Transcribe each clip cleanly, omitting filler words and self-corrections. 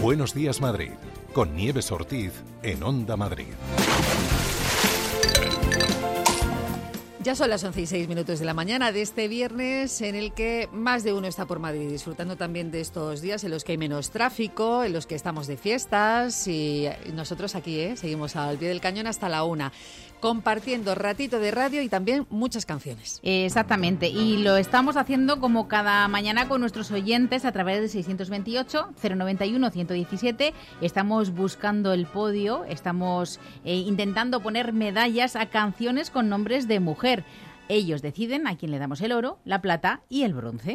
Buenos días, Madrid, con Nieves Ortiz en Onda Madrid. Ya son las 11:06 de la mañana de este viernes, en el que más de uno está por Madrid, disfrutando también de estos días en los que hay menos tráfico, en los que estamos de fiestas, y nosotros aquí seguimos al pie del cañón hasta la 1, compartiendo ratito de radio y también muchas canciones. Exactamente, y lo estamos haciendo como cada mañana con nuestros oyentes a través de 628-091-117. Estamos buscando el podio, estamos intentando poner medallas a canciones con nombres de mujer. Ellos deciden a quién le damos el oro, la plata y el bronce.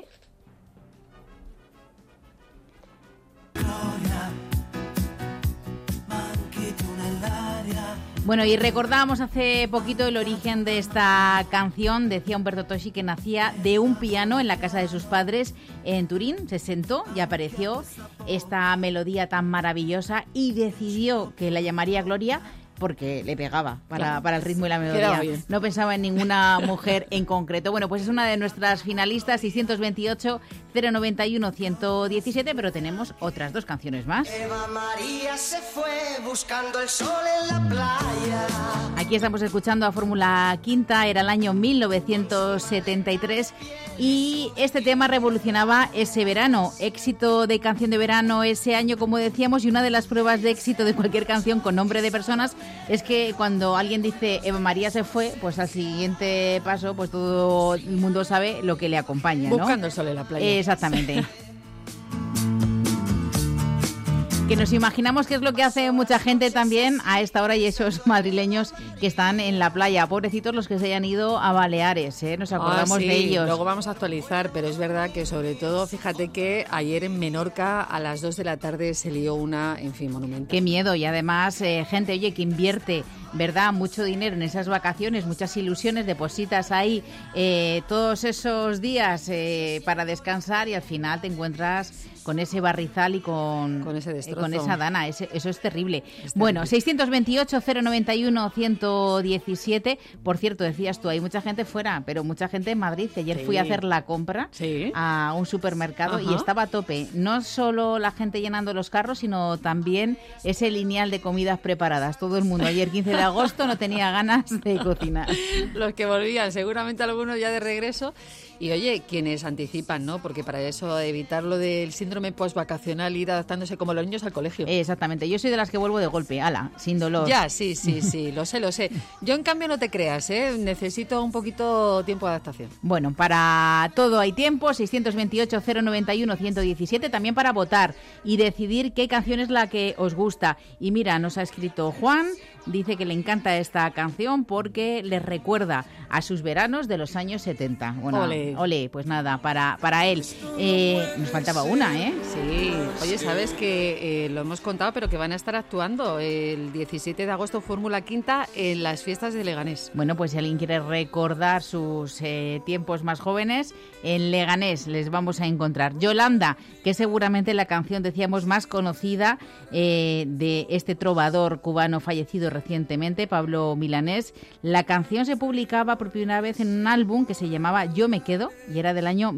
Bueno, y recordábamos hace poquito el origen de esta canción. Decía Umberto Tocci que nacía de un piano en la casa de sus padres en Turín. Se sentó y apareció esta melodía tan maravillosa y decidió que la llamaría Gloria porque le pegaba para el ritmo y la melodía. No pensaba en ninguna mujer en concreto. Bueno, pues es una de nuestras finalistas, 628-091-117, pero tenemos otras dos canciones más. Eva María se fue buscando el sol en la playa. Aquí estamos escuchando a Fórmula Quinta, era el año 1973 y este tema revolucionaba ese verano. Éxito de canción de verano ese año, como decíamos, y una de las pruebas de éxito de cualquier canción con nombre de personas es que cuando alguien dice Eva María se fue, pues al siguiente paso pues todo el mundo sabe lo que le acompaña, ¿no? Buscando el sol en la playa. Exactamente. Que nos imaginamos que es lo que hace mucha gente también a esta hora y esos madrileños que están en la playa. Pobrecitos los que se hayan ido a Baleares, nos acordamos de ellos. Luego vamos a actualizar, pero es verdad que sobre todo, fíjate que ayer en Menorca a las 2 de la tarde se lió una, en fin, monumental. Qué miedo, y además gente, oye, que invierte, ¿verdad?, mucho dinero en esas vacaciones, muchas ilusiones, depositas ahí todos esos días para descansar y al final te encuentras con ese barrizal y con ese destrozo. Con esa dana, eso es terrible. Bueno, 628-091-117. Por cierto, decías tú, hay mucha gente fuera, pero mucha gente en Madrid, que ayer fui a hacer la compra a un supermercado y estaba a tope. No solo la gente llenando los carros, sino también ese lineal de comidas preparadas. Todo el mundo ayer, 15 de agosto, no tenía ganas de cocinar. Los que volvían, seguramente algunos ya de regreso. Y oye, quienes anticipan, ¿no? Porque para eso, evitar lo del síndrome postvacacional, ir adaptándose como los niños al colegio. Exactamente, yo soy de las que vuelvo de golpe, sin dolor. Ya, sí, lo sé. Yo, en cambio, no te creas, necesito un poquito tiempo de adaptación. Bueno, para todo hay tiempo, 628-091-117, también para votar y decidir qué canción es la que os gusta. Y mira, nos ha escrito Juan, dice que le encanta esta canción porque le recuerda a sus veranos de los años 70. Bueno, ole, pues nada, para él. Nos faltaba una, Sí, oye, sabes que lo hemos contado, pero que van a estar actuando el 17 de agosto Fórmula Quinta en las fiestas de Leganés. Bueno, pues si alguien quiere recordar sus tiempos más jóvenes, en Leganés les vamos a encontrar. Yolanda, que es seguramente la canción, decíamos, más conocida de este trovador cubano fallecido recientemente, Pablo Milanés. La canción se publicaba por primera vez en un álbum que se llamaba Yo me quedo y era del año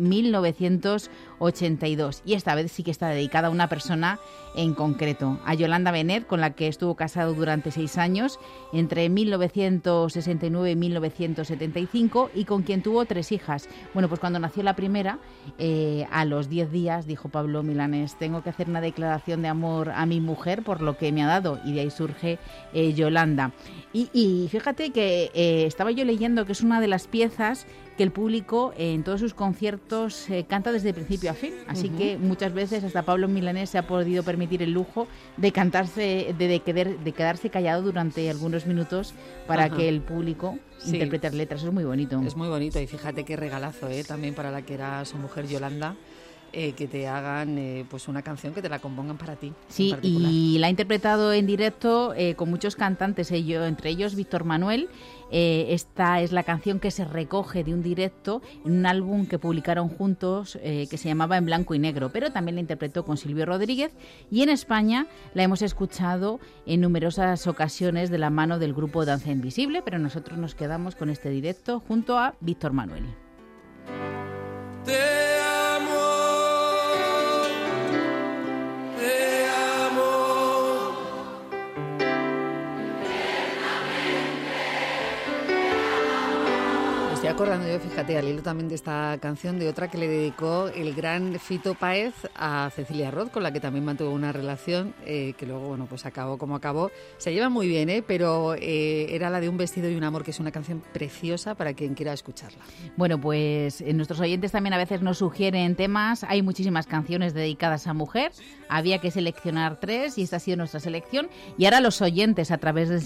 1982. Y esta vez sí que está dedicada a una persona en concreto, a Yolanda Benet, con la que estuvo casado durante 6 años, entre 1969 y 1975, y con quien tuvo 3 hijas. Bueno, pues cuando nació la primera, a los 10 días, dijo Pablo Milanés, tengo que hacer una declaración de amor a mi mujer por lo que me ha dado, y de ahí surge Yolanda. Y fíjate que estaba yo leyendo que es una de las piezas que el público en todos sus conciertos canta desde principio a fin. Así que muchas veces hasta Pablo Milanés se ha podido permitir el lujo de cantarse, de quedarse callado durante algunos minutos para que el público interprete las letras. Eso es muy bonito. Es muy bonito, y fíjate qué regalazo también para la que era su mujer Yolanda. Que te hagan pues una canción, que te la compongan para ti. Sí, y la ha interpretado en directo con muchos cantantes, entre ellos Víctor Manuel. Esta es la canción que se recoge de un directo en un álbum que publicaron juntos que se llamaba En Blanco y Negro, pero también la interpretó con Silvio Rodríguez, y en España la hemos escuchado en numerosas ocasiones de la mano del grupo Danza Invisible, pero nosotros nos quedamos con este directo junto a Víctor Manuel. Te amo, acordando yo, fíjate, al hilo también de esta canción, de otra que le dedicó el gran Fito Páez a Cecilia Roth, con la que también mantuvo una relación que luego, bueno, pues acabó como acabó. Se llevan muy bien, pero era la de Un vestido y un amor, que es una canción preciosa para quien quiera escucharla. Bueno, pues nuestros oyentes también a veces nos sugieren temas. Hay muchísimas canciones dedicadas a mujer. Había que seleccionar 3 y esta ha sido nuestra selección. Y ahora los oyentes, a través del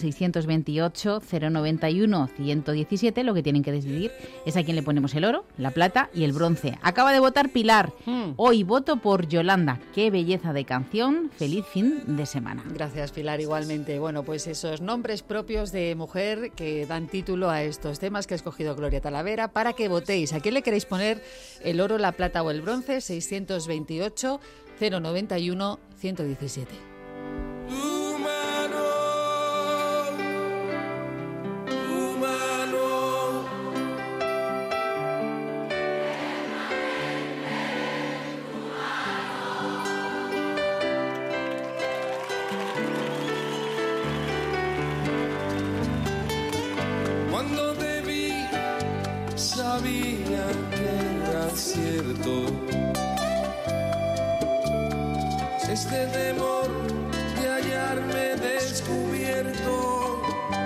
628-091-117, lo que tienen que decidir es a quién le ponemos el oro, la plata y el bronce. Acaba de votar Pilar. Hoy voto por Yolanda. Qué belleza de canción. Feliz fin de semana. Gracias, Pilar, igualmente. Bueno, pues esos nombres propios de mujer que dan título a estos temas que ha escogido Gloria Talavera para que votéis. ¿A quién le queréis poner el oro, la plata o el bronce? 628-091-117. Cuando te vi, sabía que era cierto este temor de hallarme descubierto.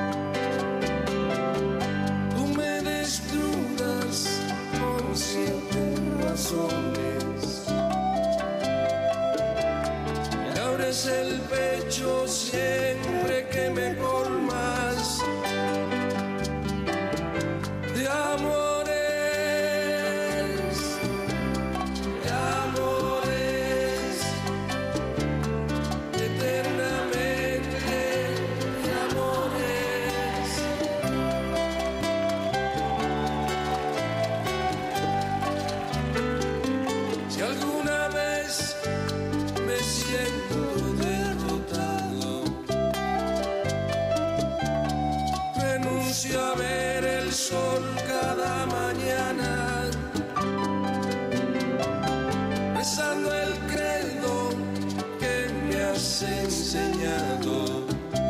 Tú me desnudas por 7 razones y abres el pecho siempre que me colmas de amores, eternamente de amores. Si alguna vez me siento derrotado, renuncio a ver el sol cada mañana, rezando el credo que me has enseñado.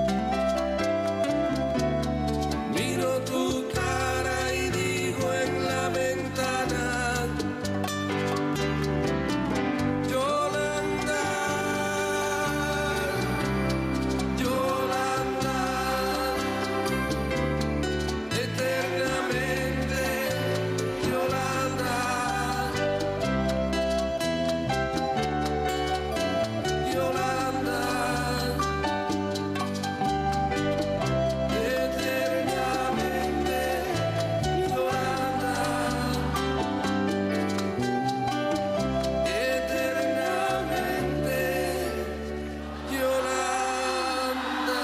Miro tu cara y digo en la ventana: Yolanda, Yolanda, eternamente Yolanda, Yolanda, eternamente Yolanda, eternamente Yolanda.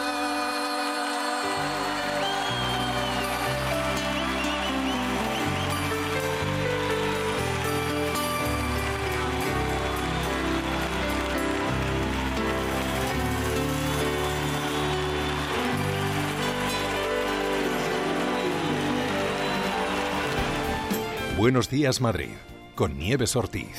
Buenos días, Madrid, con Nieves Ortiz.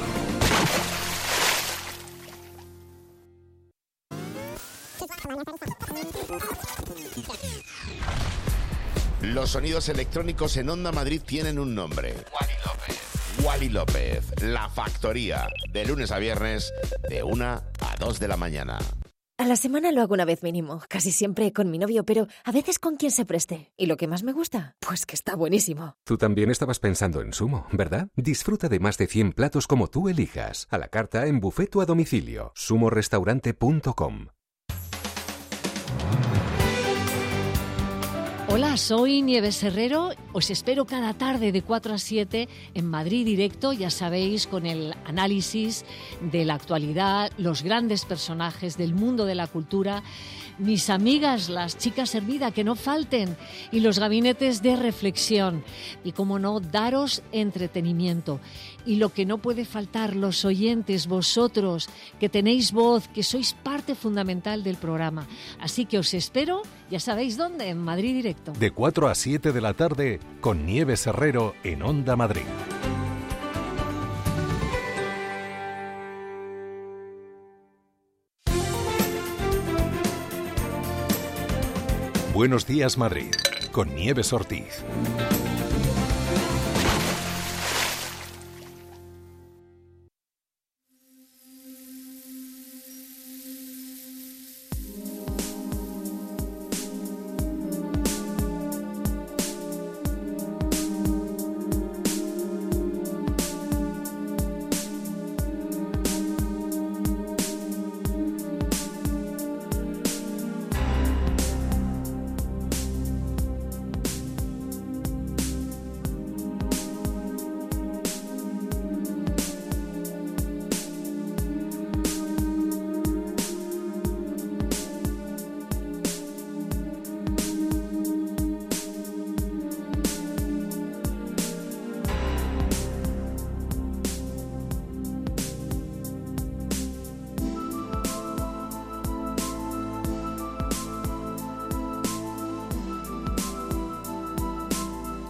Los sonidos electrónicos en Onda Madrid tienen un nombre. Wally López, La Factoría, de lunes a viernes, de 1 a 2 de la mañana. A la semana lo hago una vez mínimo, casi siempre con mi novio, pero a veces con quien se preste. ¿Y lo que más me gusta? Pues que está buenísimo. Tú también estabas pensando en Sumo, ¿verdad? Disfruta de más de 100 platos como tú elijas, a la carta, en buffet o a domicilio. sumorestaurante.com. Hola, soy Nieves Herrero. Os espero cada tarde de 4 a 7 en Madrid Directo, ya sabéis, con el análisis de la actualidad, los grandes personajes del mundo de la cultura, mis amigas, las chicas Hermida, que no falten, y los gabinetes de reflexión. Y, como no, daros entretenimiento. Y lo que no puede faltar, los oyentes, vosotros, que tenéis voz, que sois parte fundamental del programa. Así que os espero, ya sabéis dónde, en Madrid Directo. De 4 a 7 de la tarde, con Nieves Herrero en Onda Madrid. Buenos días, Madrid, con Nieves Ortiz.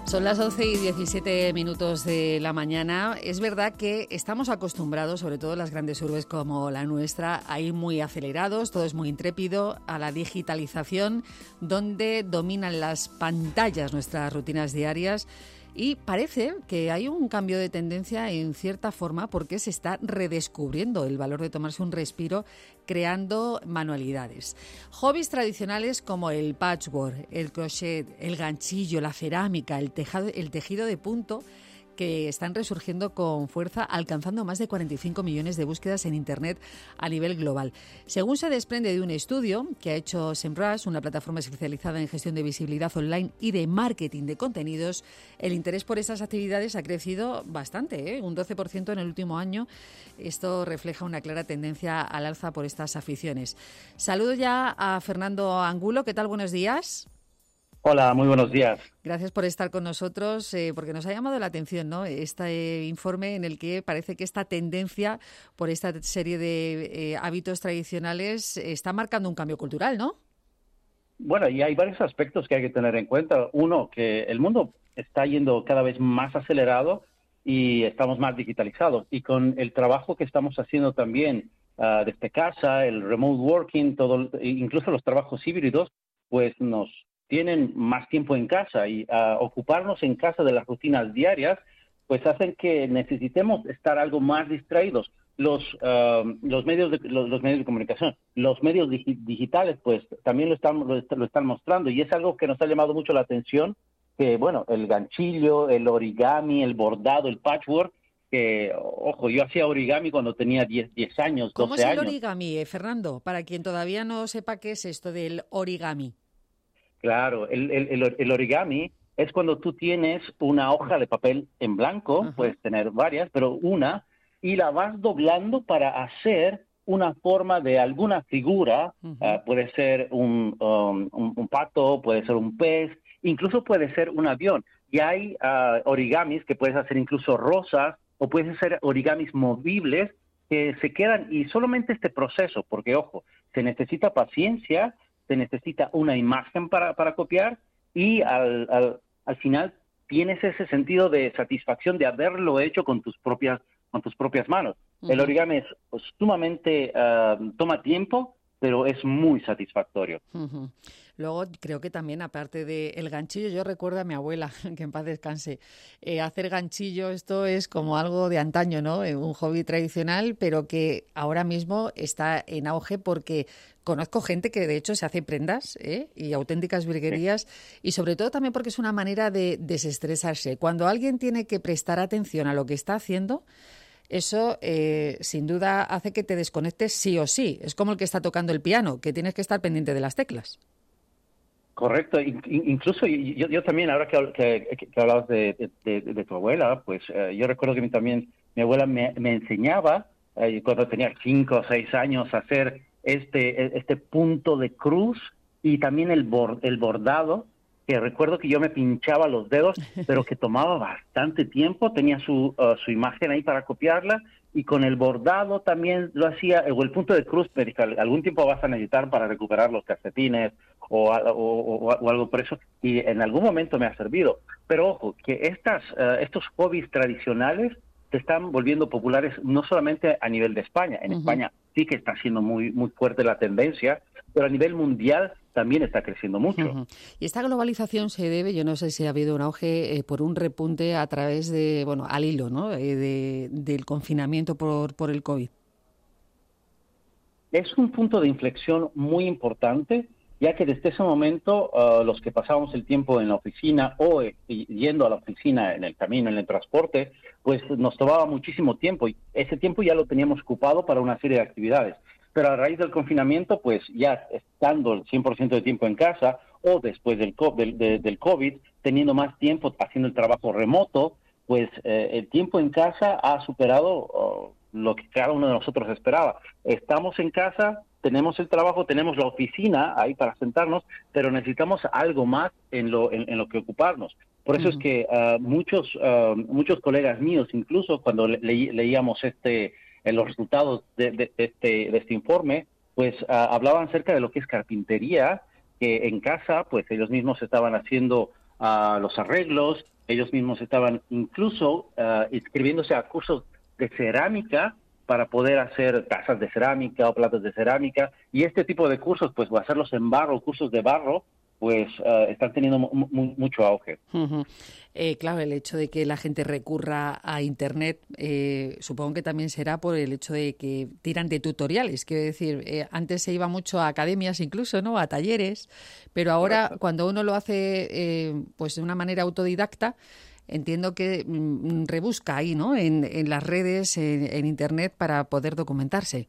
Son las 11:17 de la mañana. Es verdad que estamos acostumbrados, sobre todo en las grandes urbes como la nuestra, a ir muy acelerados, todo es muy intrépido, a la digitalización, donde dominan las pantallas nuestras rutinas diarias. Y parece que hay un cambio de tendencia en cierta forma porque se está redescubriendo el valor de tomarse un respiro creando manualidades. Hobbies tradicionales como el patchwork, el crochet, el ganchillo, la cerámica, el tejido de punto, que están resurgiendo con fuerza, alcanzando más de 45 millones de búsquedas en Internet a nivel global. Según se desprende de un estudio que ha hecho SEMrush, una plataforma especializada en gestión de visibilidad online y de marketing de contenidos, el interés por esas actividades ha crecido bastante, un 12% en el último año. Esto refleja una clara tendencia al alza por estas aficiones. Saludo ya a Fernando Angulo. ¿Qué tal? Buenos días. Hola, muy buenos días. Gracias por estar con nosotros, porque nos ha llamado la atención, ¿no?, este informe en el que parece que esta tendencia por esta serie de hábitos tradicionales está marcando un cambio cultural, ¿no? Bueno, y hay varios aspectos que hay que tener en cuenta. Uno, que el mundo está yendo cada vez más acelerado y estamos más digitalizados. Y con el trabajo que estamos haciendo también desde casa, el remote working, incluso los trabajos híbridos, pues nos tienen más tiempo en casa y ocuparnos en casa de las rutinas diarias, pues hacen que necesitemos estar algo más distraídos. Los medios de comunicación, los medios digitales, pues también lo están mostrando, y es algo que nos ha llamado mucho la atención, que bueno, el ganchillo, el origami, el bordado, el patchwork, que, ojo, yo hacía origami cuando tenía 10 años, 12 años. ¿Cómo es el origami, Fernando? Para quien todavía no sepa qué es esto del origami. Claro, el origami es cuando tú tienes una hoja de papel en blanco, uh-huh. Puedes tener varias, pero una, y la vas doblando para hacer una forma de alguna figura, uh-huh. Puede ser un pato, puede ser un pez, incluso puede ser un avión. Y hay origamis que puedes hacer incluso rosas, o puedes hacer origamis movibles que se quedan, y solamente este proceso, porque ojo, se necesita paciencia, se necesita una imagen para copiar, y al final tienes ese sentido de satisfacción de haberlo hecho con tus propias manos. Uh-huh. El origami es sumamente, toma tiempo, pero es muy satisfactorio. Uh-huh. Luego creo que también, aparte del ganchillo, yo recuerdo a mi abuela, que en paz descanse, hacer ganchillo, esto es como algo de antaño, ¿no? Un hobby tradicional, pero que ahora mismo está en auge porque conozco gente que de hecho se hace prendas y auténticas virguerías, sí. Y sobre todo también porque es una manera de desestresarse. Cuando alguien tiene que prestar atención a lo que está haciendo, eso sin duda hace que te desconectes sí o sí. Es como el que está tocando el piano, que tienes que estar pendiente de las teclas. Correcto. Incluso yo también, ahora que hablabas de tu abuela, pues yo recuerdo que también mi abuela me enseñaba, cuando tenía 5 o 6 años, a hacer este punto de cruz, y también el bordado, que recuerdo que yo me pinchaba los dedos, pero que tomaba bastante tiempo. Tenía su imagen ahí para copiarla, y con el bordado también lo hacía, o el punto de cruz, pero algún tiempo vas a necesitar para recuperar los calcetines o algo por eso, y en algún momento me ha servido. Pero ojo, que estos hobbies tradicionales se están volviendo populares no solamente a nivel de España. En uh-huh. España sí que está siendo muy, muy fuerte la tendencia, pero a nivel mundial también está creciendo mucho. Uh-huh. Y esta globalización se debe, yo no sé si ha habido un auge por un repunte a través de, bueno, al hilo, ¿no?, del confinamiento por el COVID. Es un punto de inflexión muy importante, ya que desde ese momento los que pasábamos el tiempo en la oficina o yendo a la oficina en el camino, en el transporte, pues nos tomaba muchísimo tiempo, y ese tiempo ya lo teníamos ocupado para una serie de actividades. Pero a raíz del confinamiento, pues ya estando el 100% de tiempo en casa, o después del COVID, teniendo más tiempo haciendo el trabajo remoto, pues el tiempo en casa ha superado lo que cada uno de nosotros esperaba. Estamos en casa, tenemos el trabajo, tenemos la oficina ahí para sentarnos, pero necesitamos algo más en lo que ocuparnos. Por eso uh-huh. es que muchos colegas míos, incluso cuando leíamos los resultados de este informe, pues hablaban acerca de lo que es carpintería, que en casa pues ellos mismos estaban haciendo los arreglos, ellos mismos estaban incluso inscribiéndose a cursos de cerámica para poder hacer tazas de cerámica o platos de cerámica, y este tipo de cursos, pues hacerlos en barro, cursos de barro, pues están teniendo mucho auge. Uh-huh. Claro, el hecho de que la gente recurra a Internet, supongo que también será por el hecho de que tiran de tutoriales. Quiero decir, antes se iba mucho a academias incluso, ¿no? A talleres, pero ahora cuando uno lo hace pues de una manera autodidacta, entiendo que rebusca ahí, ¿no? En las redes, en Internet, para poder documentarse.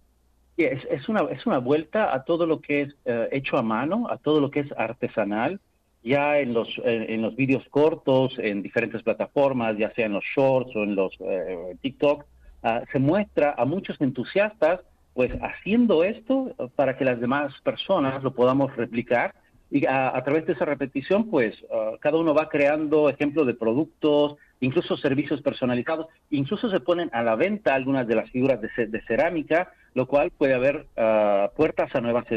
Es una vuelta a todo lo que es hecho a mano, a todo lo que es artesanal, ya en los vídeos cortos, en diferentes plataformas, ya sea en los shorts o en los TikTok, se muestra a muchos entusiastas pues haciendo esto para que las demás personas lo podamos replicar, y a través de esa repetición pues cada uno va creando ejemplos de productos, incluso servicios personalizados, incluso se ponen a la venta algunas de las figuras de cerámica, lo cual puede haber puertas a nuevas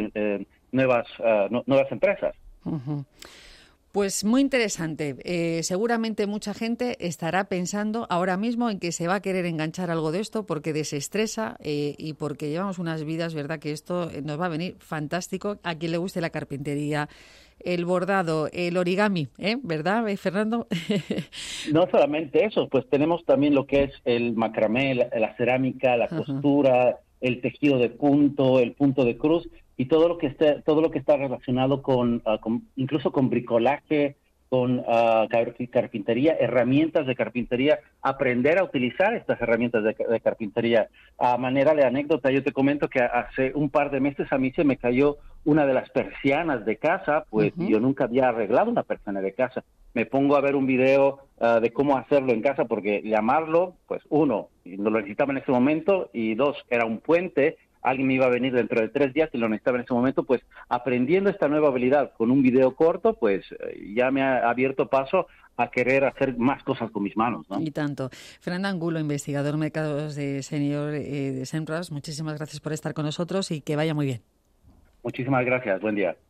empresas. Uh-huh. Pues muy interesante. Seguramente mucha gente estará pensando ahora mismo en que se va a querer enganchar algo de esto porque desestresa y porque llevamos unas vidas, ¿verdad? Que esto nos va a venir fantástico a quien le guste la carpintería, el bordado, el origami, ¿verdad, Fernando? No solamente eso, pues tenemos también lo que es el macramé, la cerámica, la costura, el tejido de punto, el punto de cruz, y todo lo que está relacionado con incluso con bricolaje, con carpintería, herramientas de carpintería, aprender a utilizar estas herramientas de carpintería. A manera de anécdota, yo te comento que hace un par de meses a mí se me cayó una de las persianas de casa, pues yo nunca había arreglado una persiana de casa. Me pongo a ver un video de cómo hacerlo en casa, porque llamarlo, pues uno, no lo necesitaba en ese momento, y dos, era un puente. Alguien me iba a venir dentro de 3 días y lo necesitaba en ese momento, pues aprendiendo esta nueva habilidad con un video corto, pues ya me ha abierto paso a querer hacer más cosas con mis manos, ¿no? Y tanto. Fernando Angulo, investigador en mercados de senior de Semrush, muchísimas gracias por estar con nosotros y que vaya muy bien. Muchísimas gracias, buen día.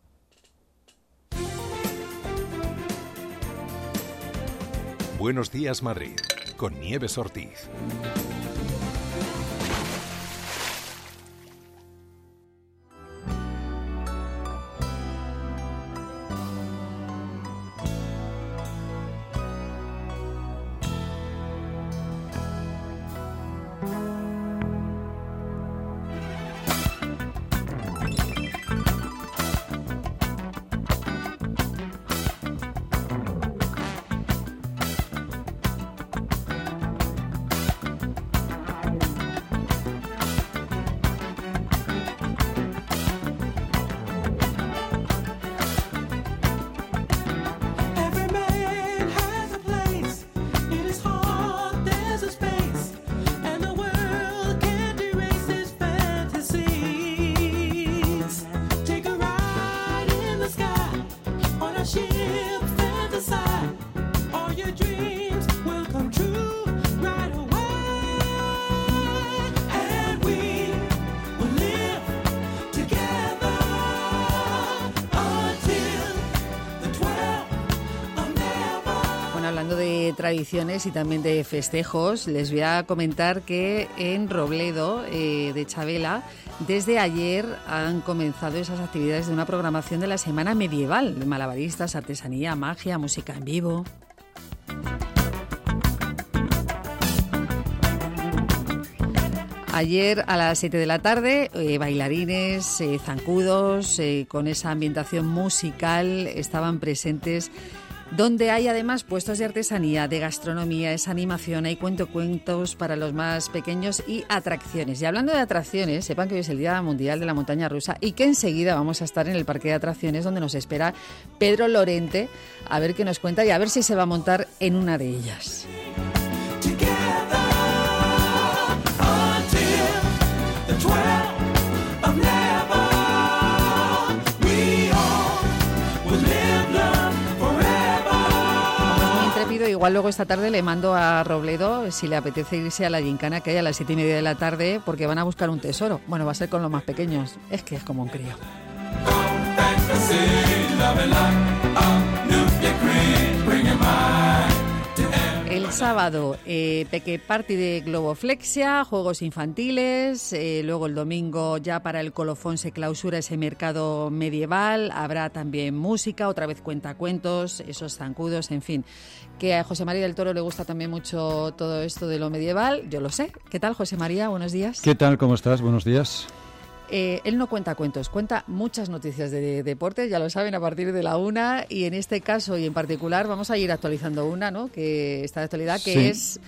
Buenos días, Madrid, con Nieves Ortiz. Tradiciones y también de festejos, les voy a comentar que en Robledo de Chabela desde ayer han comenzado esas actividades de una programación de la Semana Medieval, de malabaristas, artesanía, magia, música en vivo. Ayer a las 7 de la tarde, bailarines, zancudos, con esa ambientación musical estaban presentes, donde hay además puestos de artesanía, de gastronomía, esa animación, hay cuentos para los más pequeños y atracciones. Y hablando de atracciones, sepan que hoy es el Día Mundial de la Montaña Rusa y que enseguida vamos a estar en el parque de atracciones donde nos espera Pedro Lorente a ver qué nos cuenta y a ver si se va a montar en una de ellas. Igual luego esta tarde le mando a Robledo si le apetece irse a la gincana que hay a las 7:30 de la tarde porque van a buscar un tesoro. Bueno, va a ser con los más pequeños. Es que es como un crío. Bring him El sábado, Peque Party de Globoflexia, juegos infantiles, luego el domingo ya para el colofón se clausura ese mercado medieval, habrá también música, otra vez cuentacuentos, esos zancudos, en fin. Que a José María del Toro le gusta también mucho todo esto de lo medieval, yo lo sé. ¿Qué tal, José María? Buenos días. ¿Qué tal? ¿Cómo estás? Buenos días. Él no cuenta cuentos, cuenta muchas noticias de deportes, ya lo saben, a partir de la 1, y en este caso y en particular vamos a ir actualizando una, ¿no?, que está de actualidad, que sí. es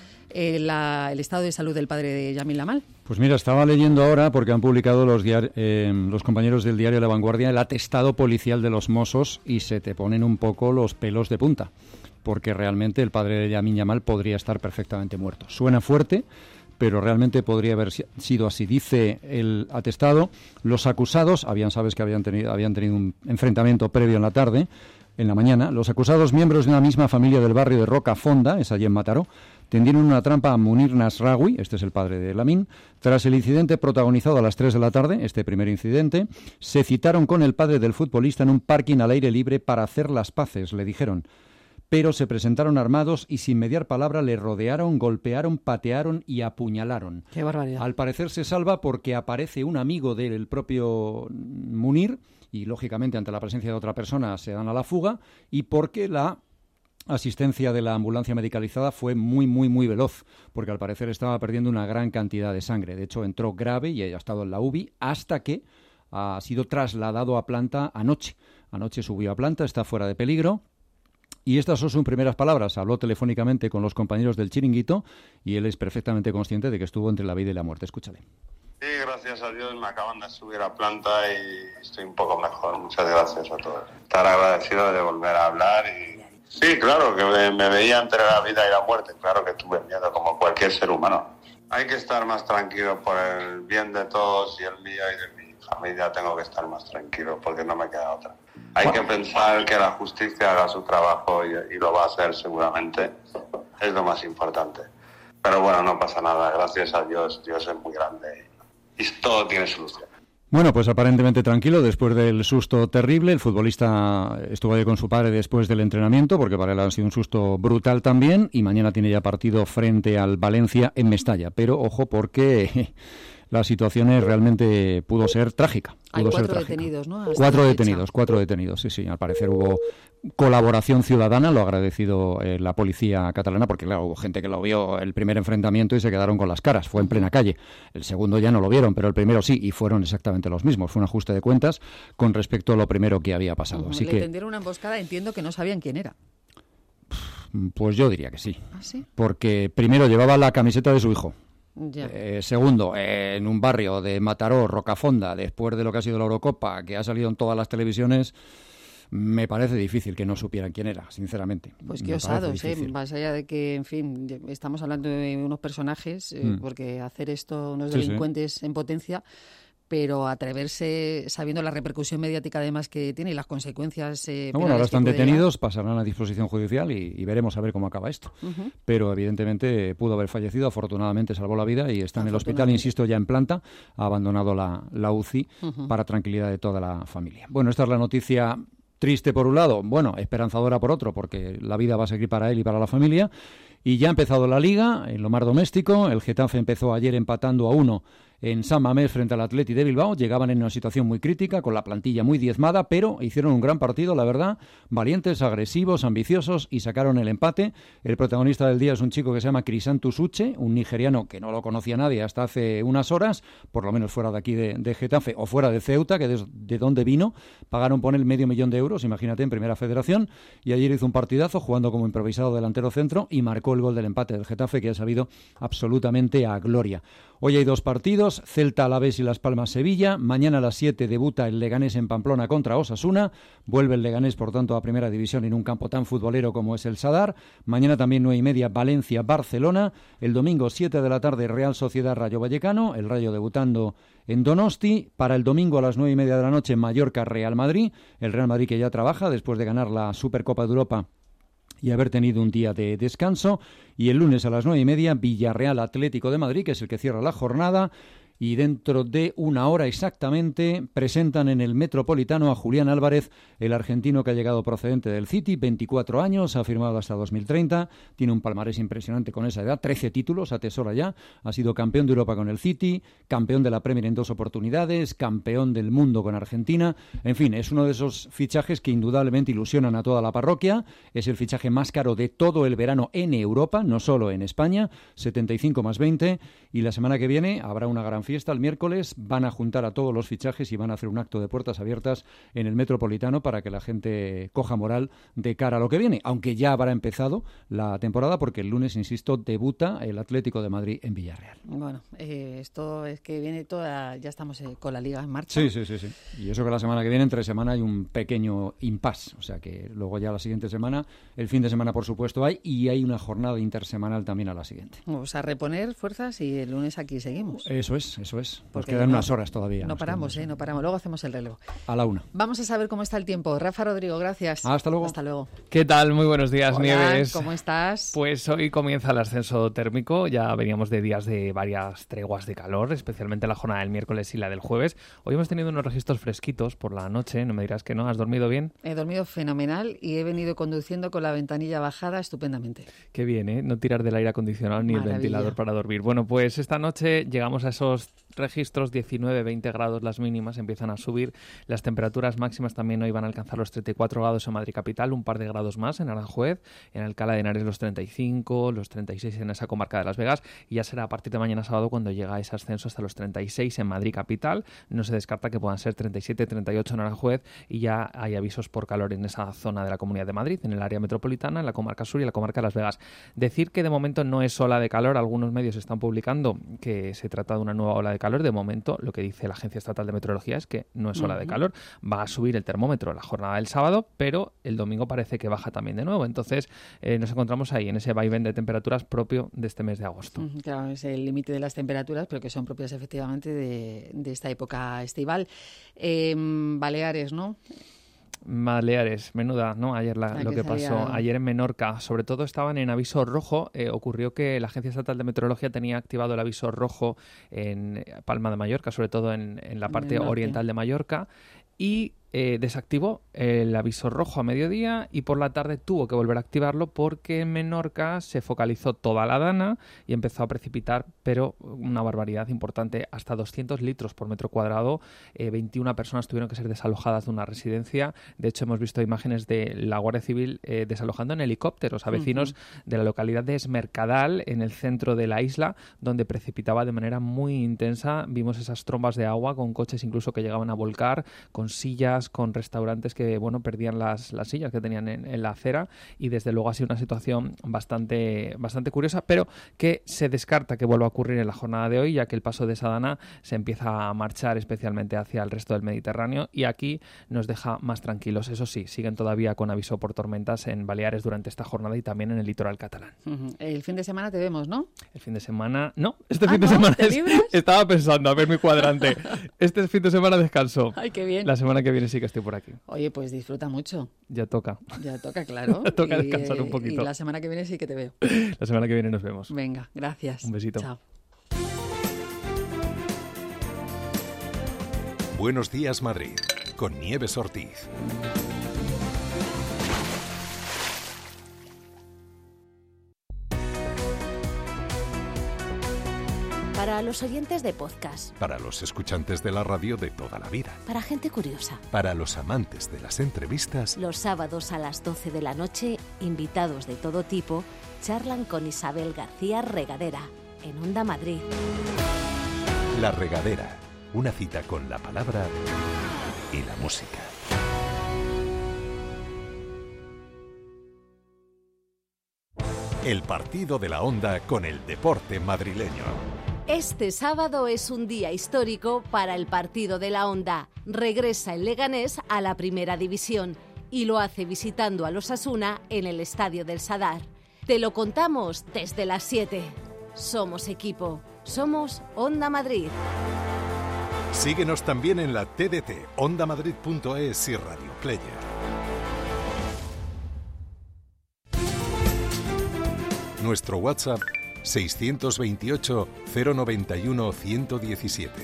el estado de salud del padre de Yamin Lamal. Pues mira, estaba leyendo ahora, porque han publicado los compañeros del diario La Vanguardia, el atestado policial de los Mossos, y se te ponen un poco los pelos de punta, porque realmente el padre de Yamin Lamal podría estar perfectamente muerto. Suena fuerte, pero realmente podría haber sido así. Dice el atestado, los acusados, sabes que habían tenido un enfrentamiento previo en la mañana, los acusados, miembros de una misma familia del barrio de Rocafonda, es allí en Mataró, tendieron una trampa a Munir Nasraoui, este es el padre de Lamin. Tras el incidente protagonizado a las 3 de la tarde, este primer incidente, se citaron con el padre del futbolista en un parking al aire libre para hacer las paces, le dijeron. Pero se presentaron armados y sin mediar palabra le rodearon, golpearon, patearon y apuñalaron. ¡Qué barbaridad! Al parecer se salva porque aparece un amigo del propio Munir y, lógicamente, ante la presencia de otra persona se dan a la fuga, y porque la asistencia de la ambulancia medicalizada fue muy, muy, muy veloz, porque al parecer estaba perdiendo una gran cantidad de sangre. De hecho, entró grave y ha estado en la UBI hasta que ha sido trasladado a planta anoche. Anoche subió a planta, está fuera de peligro. Y estas son sus primeras palabras. Habló telefónicamente con los compañeros del Chiringuito y él es perfectamente consciente de que estuvo entre la vida y la muerte. Escúchale. Sí, gracias a Dios me acaban de subir a planta y estoy un poco mejor. Muchas gracias a todos. Estar agradecido de volver a hablar y... Sí, claro, que me veía entre la vida y la muerte. Claro que tuve miedo, como cualquier ser humano. Hay que estar más tranquilo por el bien de todos y el mío y de mi familia. Tengo que estar más tranquilo porque no me queda otra. Hay que pensar que la justicia haga su trabajo y lo va a hacer seguramente. Es lo más importante. Pero bueno, no pasa nada. Gracias a Dios. Dios es muy grande y todo tiene solución. Bueno, pues aparentemente tranquilo después del susto terrible. El futbolista estuvo ahí con su padre después del entrenamiento, porque para él ha sido un susto brutal también, y mañana tiene ya partido frente al Valencia en Mestalla. Pero ojo, porque la situación realmente pudo ser trágica. Hay 4 detenidos, ¿no? 4 detenidos, sí. Al parecer hubo colaboración ciudadana, lo ha agradecido la policía catalana, porque claro, hubo gente que lo vio el primer enfrentamiento y se quedaron con las caras, fue en plena calle. El segundo ya no lo vieron, pero el primero sí, y fueron exactamente los mismos. Fue un ajuste de cuentas con respecto a lo primero que había pasado. Así Le tendieron una emboscada, entiendo que no sabían quién era. Pues yo diría que sí. ¿Ah, sí? Porque primero llevaba la camiseta de su hijo. Ya. Segundo, en un barrio de Mataró, Rocafonda, después de lo que ha sido la Eurocopa, que ha salido en todas las televisiones, me parece difícil que no supieran quién era, sinceramente. Pues qué osados, más allá de que, en fin, estamos hablando de unos personajes, porque hacer esto, unos delincuentes en potencia, pero atreverse sabiendo la repercusión mediática además que tiene y las consecuencias bueno, ahora están detenidos, pasarán a disposición judicial y veremos a ver cómo acaba esto. Pero evidentemente pudo haber fallecido, afortunadamente salvó la vida y está en el hospital, insisto, ya en planta, ha abandonado la UCI para tranquilidad de toda la familia. Bueno, esta es la noticia triste por un lado, bueno, esperanzadora por otro, porque la vida va a seguir para él y para la familia. Y ya ha empezado la Liga, en lo más doméstico. El Getafe empezó ayer empatando a 1 en San Mamés frente al Athletic de Bilbao. Llegaban en una situación muy crítica, con la plantilla muy diezmada, pero hicieron un gran partido, la verdad. Valientes, agresivos, ambiciosos, y sacaron el empate. El protagonista del día es un chico que se llama Crisantus Uche, un nigeriano que no lo conocía nadie hasta hace unas horas, por lo menos fuera de aquí de Getafe, o fuera de Ceuta, que de donde vino. Pagaron por él 500.000 euros, imagínate, en Primera Federación. Y ayer hizo un partidazo, jugando como improvisado delantero centro, y marcó el gol del empate del Getafe, que ha sabido absolutamente a gloria. Hoy hay 2 partidos, Celta Alavés y Las Palmas Sevilla. Mañana a las 7 debuta el Leganés en Pamplona contra Osasuna. Vuelve el Leganés, por tanto, a Primera División en un campo tan futbolero como es el Sadar. Mañana también 9:30 Valencia Barcelona. El domingo 7 de la tarde Real Sociedad Rayo Vallecano, el Rayo debutando en Donosti. Para el domingo a las 9:30 de la noche Mallorca Real Madrid. El Real Madrid que ya trabaja después de ganar la Supercopa de Europa y haber tenido un día de descanso. Y el lunes a las 9:30 Villarreal Atlético de Madrid, que es el que cierra la jornada. y dentro de una hora exactamente presentan en el Metropolitano a Julián Álvarez, el argentino que ha llegado procedente del City, 24 años, ha firmado hasta 2030, tiene un palmarés impresionante con esa edad, 13 títulos, atesora ya, ha sido campeón de Europa con el City, campeón de la Premier en 2 oportunidades, campeón del mundo con Argentina, en fin, es uno de esos fichajes que indudablemente ilusionan a toda la parroquia, es el fichaje más caro de todo el verano en Europa, no solo en España, 75 más 20, y la semana que viene habrá una gran fiesta, el miércoles van a juntar a todos los fichajes y van a hacer un acto de puertas abiertas en el Metropolitano para que la gente coja moral de cara a lo que viene, aunque ya habrá empezado la temporada porque el lunes, insisto, debuta el Atlético de Madrid en Villarreal. Bueno, esto es que viene toda, ya estamos con la Liga en marcha. Sí. Y eso que la semana que viene, entre semana, hay un pequeño impasse, o sea que luego ya la siguiente semana, el fin de semana por supuesto hay, y hay una jornada intersemanal también a la siguiente. Vamos a reponer fuerzas y el lunes aquí seguimos. Eso es. Nos Porque quedan unas horas todavía. No paramos. Luego hacemos el relevo. A la 1. Vamos a saber cómo está el tiempo. Rafa Rodrigo, gracias. Hasta luego. ¿Qué tal? Muy buenos días, Hola, Nieves. ¿cómo estás? Pues hoy comienza el ascenso térmico. Ya veníamos de días de varias treguas de calor, especialmente la jornada del miércoles y la del jueves. Hoy hemos tenido unos registros fresquitos por la noche. No me dirás que no. ¿Has dormido bien? He dormido fenomenal y he venido conduciendo con la ventanilla bajada estupendamente. Qué bien, ¿eh? No tirar del aire acondicionado ni Maravilla. el ventilador para dormir. Bueno, pues esta noche llegamos a esos registros, 19-20 grados las mínimas, empiezan a subir. Las temperaturas máximas también hoy van a alcanzar los 34 grados en Madrid capital, un par de grados más en Aranjuez, en Alcalá de Henares los 35, los 36 en esa comarca de Las Vegas, y ya será a partir de mañana sábado cuando llega ese ascenso hasta los 36 en Madrid capital. No se descarta que puedan ser 37, 38 en Aranjuez, y ya hay avisos por calor en esa zona de la Comunidad de Madrid, en el área metropolitana, en la comarca sur y en la comarca de Las Vegas. Decir que de momento no es ola de calor, algunos medios están publicando que se trata de una nueva ola de calor. De momento, lo que dice la Agencia Estatal de Meteorología es que no es ola de calor. Va a subir el termómetro la jornada del sábado, pero el domingo parece que baja también de nuevo. Entonces, nos encontramos ahí en ese vaivén de temperaturas propio de este mes de agosto. Claro, es el límite de las temperaturas, pero que son propias efectivamente de esta época estival. Baleares, ¿no? Baleares, menuda, ¿no? Ayer lo que pasó. Ayer en Menorca, sobre todo estaban en aviso rojo. Ocurrió que la Agencia Estatal de Meteorología tenía activado el aviso rojo en Palma de Mallorca, sobre todo en la parte oriental de Mallorca, y desactivó el aviso rojo a mediodía y por la tarde tuvo que volver a activarlo porque en Menorca se focalizó toda la dana y empezó a precipitar, pero una barbaridad importante, hasta 200 litros por metro cuadrado. 21 personas tuvieron que ser desalojadas de una residencia. De hecho, hemos visto imágenes de la Guardia Civil desalojando en helicópteros a vecinos de la localidad de Esmercadal, en el centro de la isla, donde precipitaba de manera muy intensa. Vimos esas trombas de agua con coches incluso que llegaban a volcar, con sillas, con restaurantes que perdían las sillas que tenían en la acera, y desde luego ha sido una situación bastante curiosa, pero que se descarta que vuelva a ocurrir en la jornada de hoy, ya que el paso de esa dana se empieza a marchar especialmente hacia el resto del Mediterráneo y aquí nos deja más tranquilos. Eso sí, siguen todavía con aviso por tormentas en Baleares durante esta jornada y también en el litoral catalán. El fin de semana te vemos, ¿no? El fin de semana... No, fin de semana estaba pensando, a ver mi cuadrante. Este fin de semana descanso. Ay, qué bien. La semana que viene sí que estoy por aquí. Oye, pues disfruta mucho. Ya toca, claro. Ya toca descansar un poquito. Y la semana que viene sí que te veo. La semana que viene nos vemos. Venga, gracias. Un besito. Chao. Buenos días, Madrid, con Nieves Ortiz. Para los oyentes de podcast. Para los escuchantes de la radio de toda la vida. Para gente curiosa. Para los amantes de las entrevistas. Los sábados a las 12 de la noche, invitados de todo tipo charlan con Isabel García Regadera, en Onda Madrid. La Regadera, una cita con la palabra y la música. El partido de la Onda con el deporte madrileño. Este sábado es un día histórico para el partido de la Onda. Regresa el Leganés a la primera división y lo hace visitando al Osasuna en el Estadio del Sadar. Te lo contamos desde las 7. Somos equipo. Somos Onda Madrid. Síguenos también en la TDT, ondamadrid.es y Radio Player. Nuestro WhatsApp 628 091 117.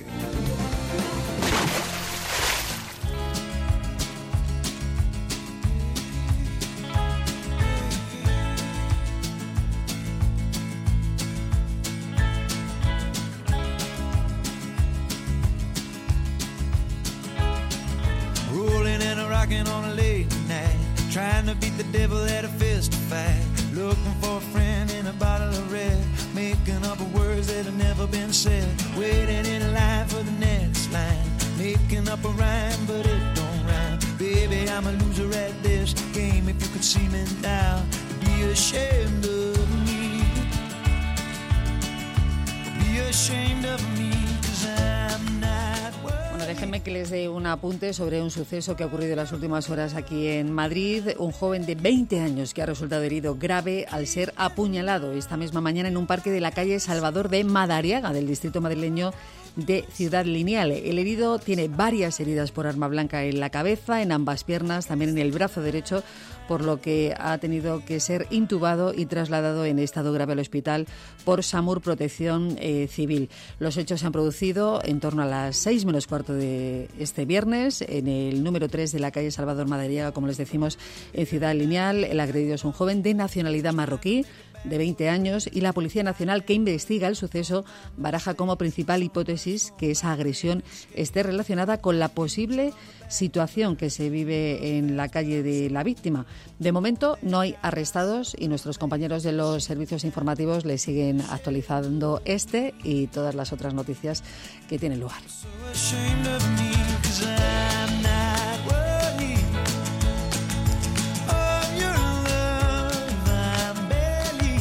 Rolling and a rocking on a late night, trying to beat the devil at a fist fight, looking for a friend in a bottle of red, making up words that have never been said, waiting in line for the next line, making up a rhyme but it don't rhyme. Baby, I'm a loser at this game. If you could see me now, you'd be ashamed of me, be ashamed of me, 'cause I'm not worth. Bueno, déjenme que les dé un apunte sobre un suceso que ha ocurrido en las últimas horas aquí en Madrid. Un joven de 20 años que ha resultado herido grave al ser apuñalado esta misma mañana en un parque de la calle Salvador de Madariaga, del distrito madrileño de Ciudad Lineal. El herido tiene varias heridas por arma blanca en la cabeza, en ambas piernas, también en el brazo derecho, por lo que ha tenido que ser intubado y trasladado en estado grave al hospital por SAMUR Protección Civil. Los hechos se han producido en torno a las 6 menos cuarto de este viernes, en el número 3 de la calle Salvador Madariaga, como les decimos, en Ciudad Lineal. El agredido es un joven de nacionalidad marroquí, de 20 años, y la Policía Nacional, que investiga el suceso, baraja como principal hipótesis que esa agresión esté relacionada con la posible situación que se vive en la calle de la víctima. De momento no hay arrestados y nuestros compañeros de los servicios informativos le siguen actualizando este y todas las otras noticias que tienen lugar. Ashamed of me, 'cause I'm not worthy of your love. I'm barely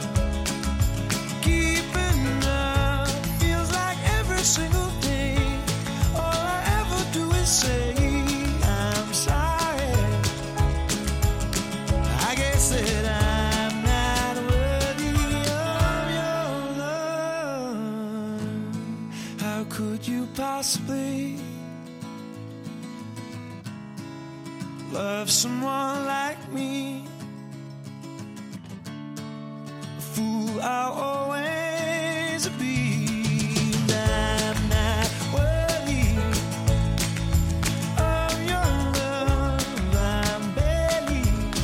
keeping up. Feels like every single day, all I ever do is say I'm sorry. I guess that I'm not worthy of your love. How could you possibly love someone like me? A fool I'll always be. I'm not worthy of your love. I'm barely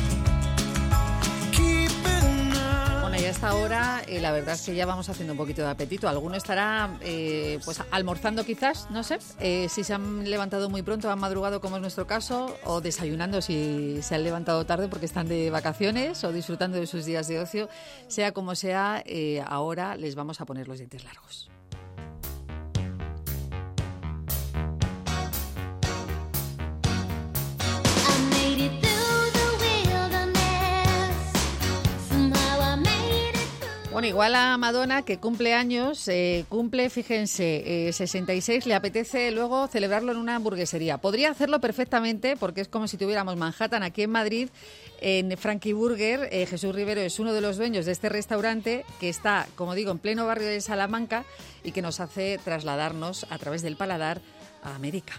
keeping up. Bueno, y a esta hora la verdad es que ya vamos haciendo un poquito de apetito. Alguno estará pues almorzando quizás, no sé, si se han levantado muy pronto, han madrugado como es nuestro caso, o desayunando si se han levantado tarde porque están de vacaciones o disfrutando de sus días de ocio. Sea como sea, ahora les vamos a poner los dientes largos. Bueno, igual a Madonna, que cumple años, cumple, fíjense, 66, le apetece luego celebrarlo en una hamburguesería. Podría hacerlo perfectamente, porque es como si tuviéramos Manhattan aquí en Madrid, en Frankie Burger. Jesús Rivero es uno de los dueños de este restaurante, que está, como digo, en pleno barrio de Salamanca, y que nos hace trasladarnos a través del paladar a América.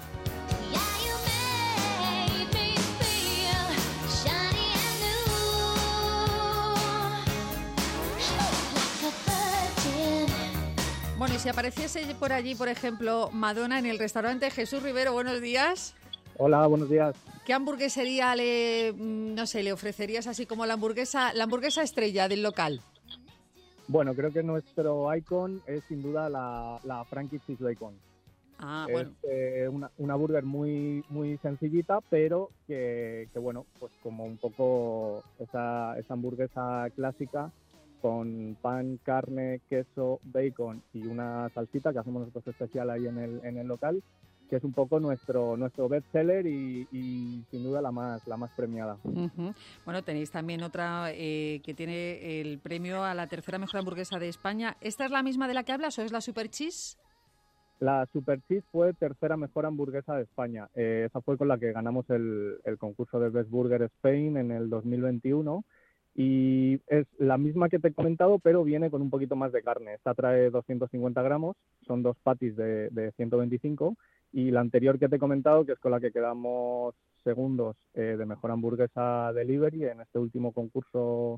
Bueno, y si apareciese por allí, por ejemplo, Madonna en el restaurante, Jesús Rivero, buenos días. Hola, buenos días. ¿Qué hamburguesería le ofrecerías así como la hamburguesa estrella del local? Bueno, creo que nuestro icon es sin duda la Frankie Cheese Bacon. Ah, es bueno. una burger muy muy sencillita, pero que bueno, pues como un poco esa hamburguesa clásica, con pan, carne, queso, bacon y una salsita que hacemos nosotros especial ahí en el local, que es un poco nuestro best seller y sin duda la más premiada. Uh-huh. Bueno, tenéis también otra que tiene el premio a la tercera mejor hamburguesa de España. ¿Esta es la misma de la que hablas o es la Super Cheese? La Super Cheese fue tercera mejor hamburguesa de España. Esa fue con la que ganamos el concurso de Best Burger Spain en el 2021. Y es la misma que te he comentado, pero viene con un poquito más de carne. Esta trae 250 gramos, son 2 patties de 125, y la anterior que te he comentado, que es con la que quedamos segundos de mejor hamburguesa delivery en este último concurso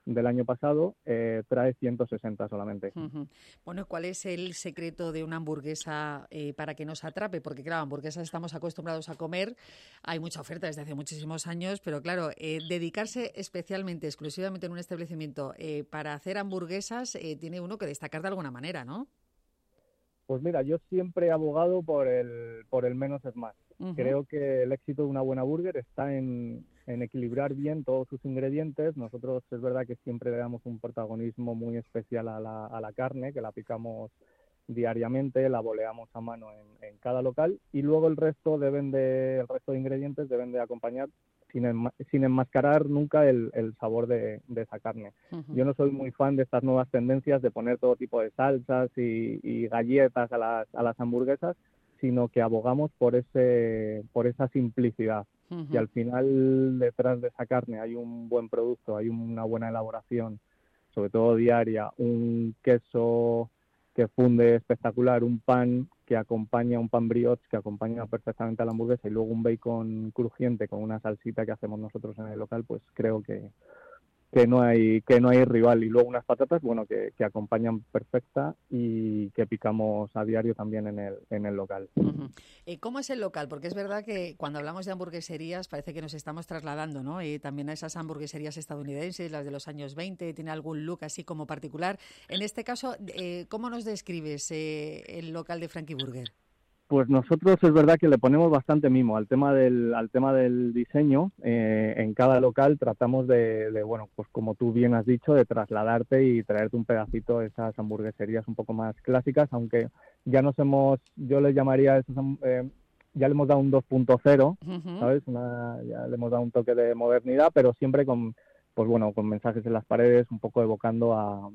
del año pasado, trae 160 solamente. Bueno, ¿cuál es el secreto de una hamburguesa para que nos atrape? Porque, claro, hamburguesas estamos acostumbrados a comer, hay mucha oferta desde hace muchísimos años, pero, claro, dedicarse especialmente, exclusivamente en un establecimiento para hacer hamburguesas, tiene uno que destacar de alguna manera, ¿no? Pues mira, yo siempre he abogado por el menos es más. Creo que el éxito de una buena burger está en equilibrar bien todos sus ingredientes. Nosotros es verdad que siempre le damos un protagonismo muy especial a la carne, que la picamos diariamente, la boleamos a mano en cada local, y luego el resto de ingredientes deben de acompañar sin enmascarar nunca el sabor de esa carne. Yo no soy muy fan de estas nuevas tendencias de poner todo tipo de salsas y galletas a las hamburguesas, sino que abogamos por esa simplicidad. Y al final, detrás de esa carne hay un buen producto, hay una buena elaboración, sobre todo diaria, un queso que funde espectacular, un pan que acompaña, un pan brioche que acompaña perfectamente a la hamburguesa, y luego un bacon crujiente con una salsita que hacemos nosotros en el local, pues creo que no hay rival. Y luego unas patatas, bueno, que acompañan perfecta y que picamos a diario también en el local. ¿Cómo es el local? Porque es verdad que cuando hablamos de hamburgueserías parece que nos estamos trasladando, ¿no? Y también a esas hamburgueserías estadounidenses, las de los años 20, tiene algún look así como particular. En este caso, ¿cómo nos describes el local de Frankie Burger? Pues nosotros es verdad que le ponemos bastante mimo al tema del diseño. En cada local tratamos de, bueno, pues como tú bien has dicho, de trasladarte y traerte un pedacito de esas hamburgueserías un poco más clásicas, aunque ya yo les llamaría, ya le hemos dado un 2.0, ¿sabes? Ya le hemos dado un toque de modernidad, pero siempre con mensajes en las paredes, un poco evocando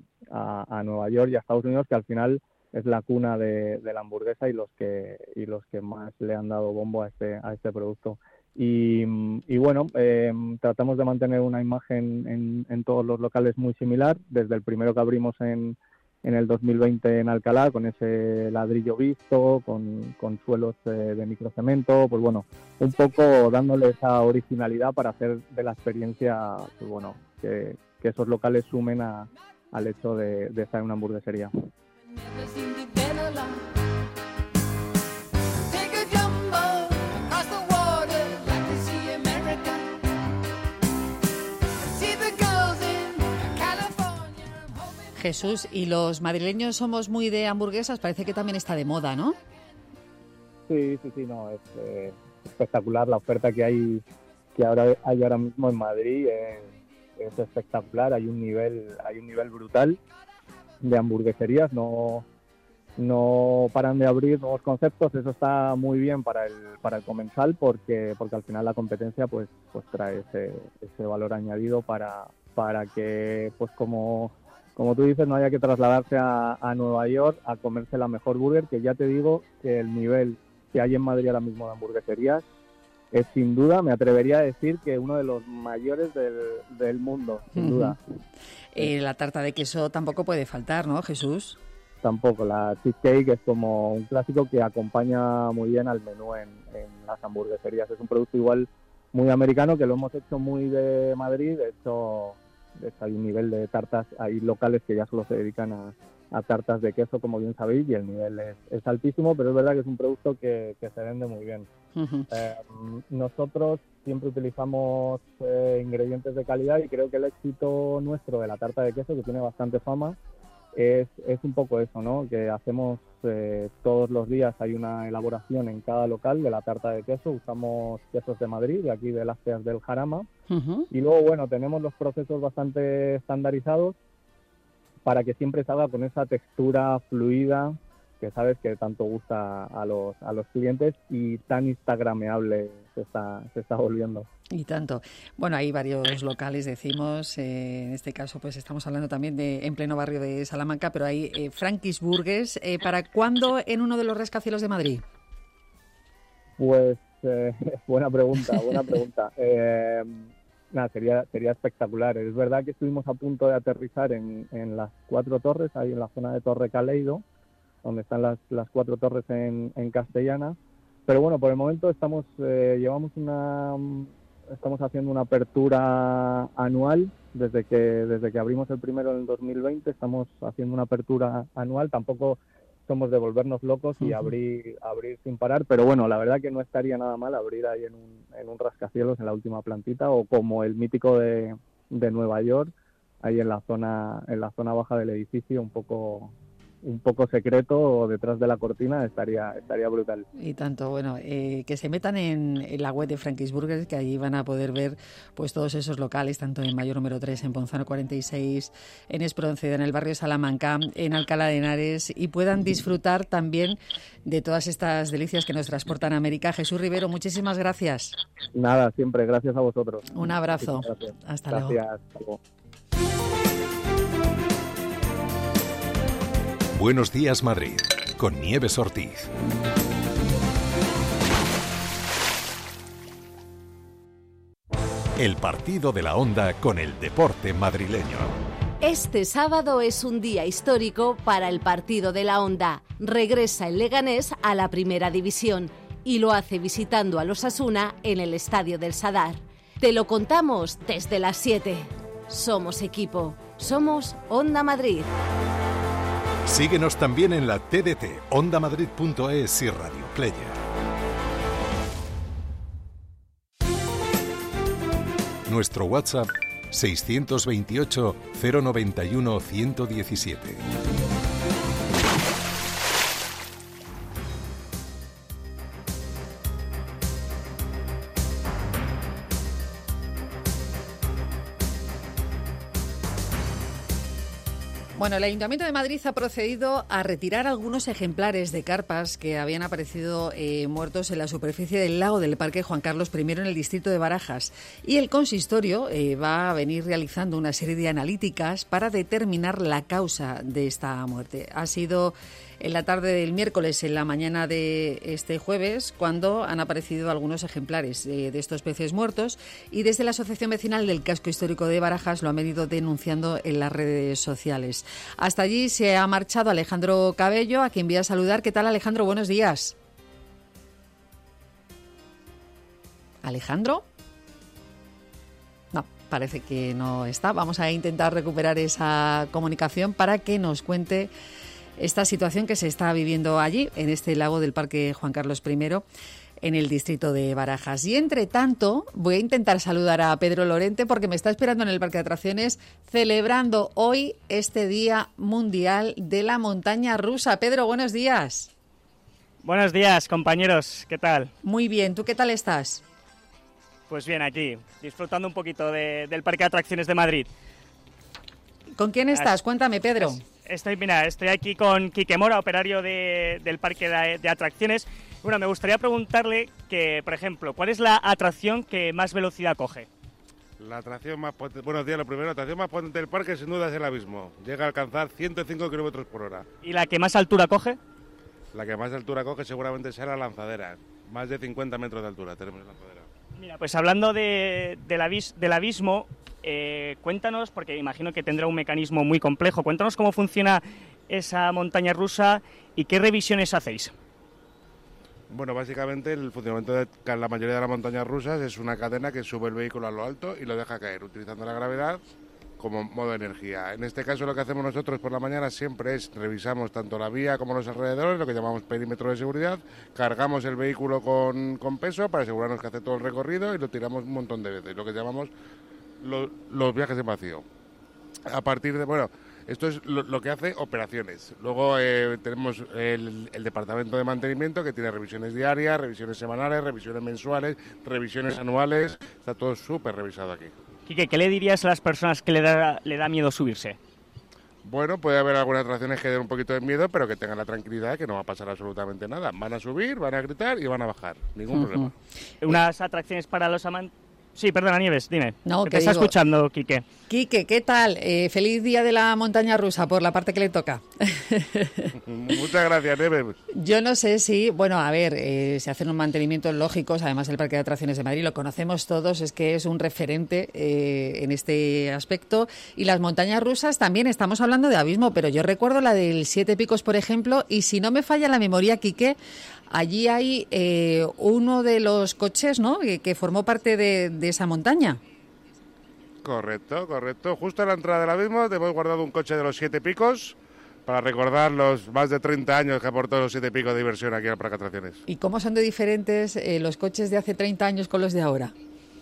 a Nueva York y a Estados Unidos, que al final es la cuna de la hamburguesa y los que más le han dado bombo a este producto. Y bueno, tratamos de mantener una imagen en todos los locales muy similar, desde el primero que abrimos en el 2020 en Alcalá, con ese ladrillo visto, con suelos de microcemento, pues bueno, un poco dándole esa originalidad para hacer de la experiencia, pues bueno, que esos locales sumen al hecho de estar en una hamburguesería. Jesús, ¿y los madrileños somos muy de hamburguesas? Parece que también está de moda, ¿no? Sí, no, es espectacular la oferta que hay ahora mismo en Madrid, es espectacular, hay un nivel brutal de hamburgueserías, no paran de abrir nuevos conceptos. Eso está muy bien para el comensal porque al final la competencia pues trae ese valor añadido para que, pues como tú dices, no haya que trasladarse a Nueva York a comerse la mejor burger, que ya te digo que el nivel que hay en Madrid ahora mismo de hamburgueserías es, sin duda, me atrevería a decir que uno de los mayores del mundo, sin duda. La tarta de queso tampoco puede faltar, ¿no, Jesús? Tampoco, la cheesecake es como un clásico que acompaña muy bien al menú en las hamburgueserías. Es un producto igual muy americano, que lo hemos hecho muy de Madrid. De hecho hay un nivel de tartas, hay locales que ya solo se dedican a tartas de queso, como bien sabéis, y el nivel es altísimo, pero es verdad que es un producto que se vende muy bien. Nosotros siempre utilizamos ingredientes de calidad, y creo que el éxito nuestro de la tarta de queso, que tiene bastante fama, es un poco eso, ¿no? Que hacemos todos los días, hay una elaboración en cada local de la tarta de queso. Usamos quesos de Madrid, de aquí de Lácteas del Jarama, y luego, bueno, tenemos los procesos bastante estandarizados para que siempre salga con esa textura fluida que sabes que tanto gusta a los clientes, y tan instagrameable se está volviendo. Y tanto. Bueno, hay varios locales, decimos, en este caso pues estamos hablando también de en pleno barrio de Salamanca, pero hay Frankie's Burgers. ¿Para cuándo en uno de los rascacielos de Madrid? Pues buena pregunta. Sería espectacular. Es verdad que estuvimos a punto de aterrizar en las 4 torres, ahí en la zona de Torre Caleido, donde están las 4 torres en Castellana. Pero bueno, por el momento llevamos estamos haciendo una apertura anual. Desde que abrimos el primero en el 2020 estamos haciendo una apertura anual. Tampoco somos de volvernos locos y abrir sin parar, pero bueno, la verdad que no estaría nada mal abrir ahí en un rascacielos en la última plantita, o como el mítico de Nueva York, ahí en la zona baja del edificio, un poco secreto o detrás de la cortina, estaría brutal. Y tanto, bueno, que se metan en la web de Frankie's Burgers, que allí van a poder ver pues todos esos locales, tanto en Mayor número 3, en Ponzano 46, en Espronceda, en el barrio Salamanca, en Alcalá de Henares, y puedan disfrutar también de todas estas delicias que nos transportan a América. Jesús Rivero, muchísimas gracias. Nada, siempre, gracias a vosotros. Un abrazo. Hasta luego. Hasta luego. Buenos días, Madrid, con Nieves Ortiz. El partido de la Onda con el deporte madrileño. Este sábado es un día histórico para el partido de la Onda. Regresa el Leganés a la primera división y lo hace visitando al Osasuna en el Estadio del Sadar. Te lo contamos desde las 7. Somos equipo. Somos Onda Madrid. Síguenos también en la TDT, ondamadrid.es y Radio Player. Nuestro WhatsApp 628 091 117. Bueno, el Ayuntamiento de Madrid ha procedido a retirar algunos ejemplares de carpas que habían aparecido muertos en la superficie del lago del Parque Juan Carlos I en el distrito de Barajas. Y el consistorio va a venir realizando una serie de analíticas para determinar la causa de esta muerte. Ha sido en la tarde del miércoles, en la mañana de este jueves, cuando han aparecido algunos ejemplares de estos peces muertos, y desde la Asociación Vecinal del Casco Histórico de Barajas lo han venido denunciando en las redes sociales. Hasta allí se ha marchado Alejandro Cabello, a quien voy a saludar. ¿Qué tal, Alejandro? Buenos días. ¿Alejandro? No, parece que no está. Vamos a intentar recuperar esa comunicación para que nos cuente esta situación que se está viviendo allí, en este lago del Parque Juan Carlos I, en el distrito de Barajas. Y entre tanto, voy a intentar saludar a Pedro Lorente, porque me está esperando en el Parque de Atracciones, celebrando hoy este Día Mundial de la Montaña Rusa. Pedro, buenos días. Buenos días, compañeros. ¿Qué tal? Muy bien. ¿Tú qué tal estás? Pues bien, aquí, disfrutando un poquito del Parque de Atracciones de Madrid. ¿Con quién estás? Cuéntame, Pedro. Estoy aquí con Quique Mora, operario del Parque de Atracciones. Bueno, me gustaría preguntarle que, por ejemplo, ¿cuál es la atracción que más velocidad coge? La atracción más potente, buenos días, lo primero, la atracción más potente del parque sin duda es el abismo. Llega a alcanzar 105 km por hora. ¿Y la que más altura coge? La que más altura coge seguramente será la lanzadera. Más de 50 metros de altura tenemos la lanzadera. Mira, pues hablando del abismo, cuéntanos, porque imagino que tendrá un mecanismo muy complejo, cuéntanos cómo funciona esa montaña rusa y qué revisiones hacéis. Bueno, básicamente el funcionamiento de la mayoría de las montañas rusas es una cadena que sube el vehículo a lo alto y lo deja caer, utilizando la gravedad como modo de energía. En este caso lo que hacemos nosotros por la mañana siempre es revisamos tanto la vía como los alrededores, lo que llamamos perímetro de seguridad, cargamos el vehículo con peso para asegurarnos que hace todo el recorrido y lo tiramos un montón de veces, lo que llamamos los viajes en vacío. A partir de, bueno, esto es lo que hace operaciones. Luego tenemos el departamento de mantenimiento que tiene revisiones diarias, revisiones semanales, revisiones mensuales, revisiones anuales. Está todo súper revisado aquí. Quique, ¿qué le dirías a las personas que le da miedo subirse? Bueno, puede haber algunas atracciones que den un poquito de miedo, pero que tengan la tranquilidad de que no va a pasar absolutamente nada. Van a subir, van a gritar y van a bajar. Ningún problema. Unas atracciones para los amantes... Sí, perdona, Nieves, dime. No, te está escuchando, Quique. Quique, ¿qué tal? Feliz día de la montaña rusa por la parte que le toca. Muchas gracias, Nieves. Yo no sé si, bueno, a ver, se hacen unos mantenimientos lógicos, además el Parque de Atracciones de Madrid lo conocemos todos, es que es un referente en este aspecto. Y las montañas rusas también, estamos hablando de abismo, pero yo recuerdo la del Siete Picos, por ejemplo, y si no me falla la memoria, Quique, Allí hay uno de los coches, ¿no?, que formó parte de esa montaña. Correcto. Justo a la entrada del abismo hemos guardado un coche de los 7 picos para recordar los más de 30 años que aportó los 7 picos de diversión aquí al Parque Atracciones. ¿Y cómo son de diferentes los coches de hace 30 años con los de ahora?